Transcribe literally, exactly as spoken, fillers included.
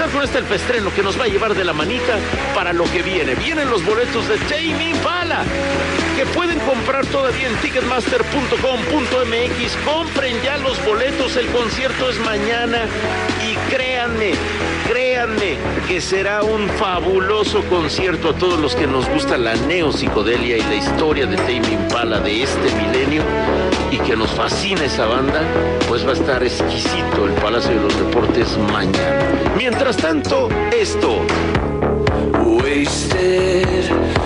empezar con este alpestreno que nos va a llevar de la manita para lo que viene. Vienen los boletos de Tame Impala, que pueden comprar todavía en ticketmaster punto com punto m x. Compren ya los boletos, el concierto es mañana y créanme, créanme que será un fabuloso concierto a todos los que nos gusta la neopsicodelia y la historia de Tame Impala de este milenio y que nos fascina esa banda. Pues va a estar exquisito el Palacio de los Deportes mañana. Mientras tanto, esto. Wasted